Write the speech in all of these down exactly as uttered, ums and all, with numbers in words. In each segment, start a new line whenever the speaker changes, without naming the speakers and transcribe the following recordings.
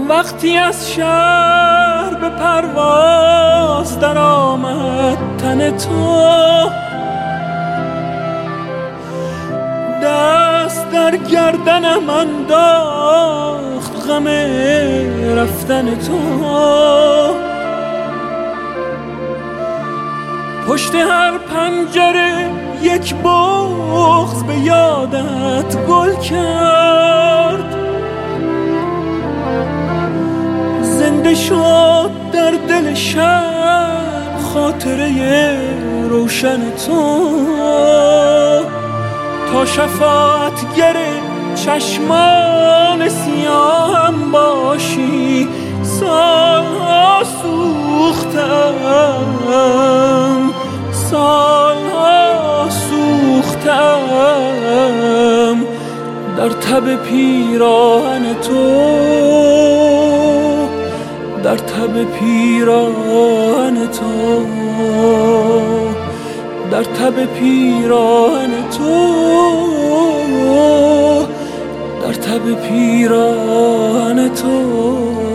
وقتی از شهر به پرواز در آمد تن تو، دست در گردنم انداخت غم رفتن تو. پشت هر پنجره یک بغض به یادت گل کرد، زنده شد در دل شب خاطره روشن تو. تا شفاعتگر چشمان سیاهم باشی، سالها سوختم، سالها سوختم در تب پیراهن تو، در تب پیراهن تو، در تب پیراهن تو، در تب پیراهن تو.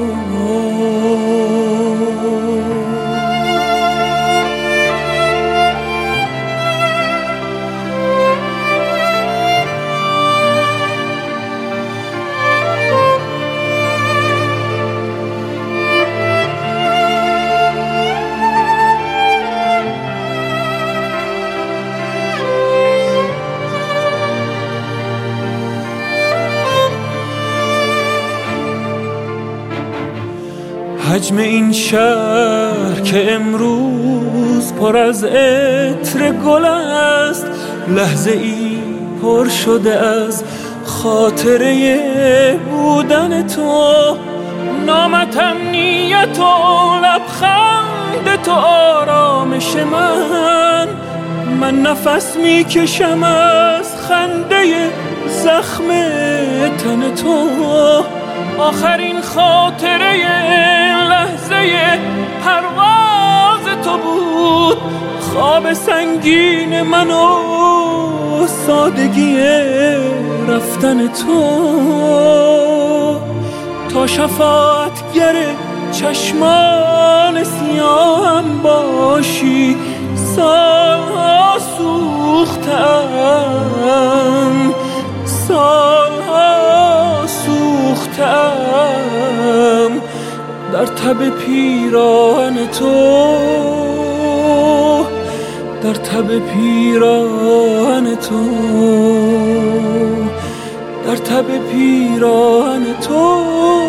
حجم این شهر که امروز پر از عطر گل است، لحظه ای پر شده از خاطره بودن تو. نامت امنیت و لبخند تو آرامش من، من نفس میکشم از خنده زخم تن تو. آخرین خاطره لحظه پرواز تو بود، خواب سنگین من و سادگی رفتن تو. تا شفاعتگر چشمان سیاهم باشی، سالها سوختم، سالها سوختم در تب پیراهن تو، در تب پیراهن تو، در تب پیراهن تو.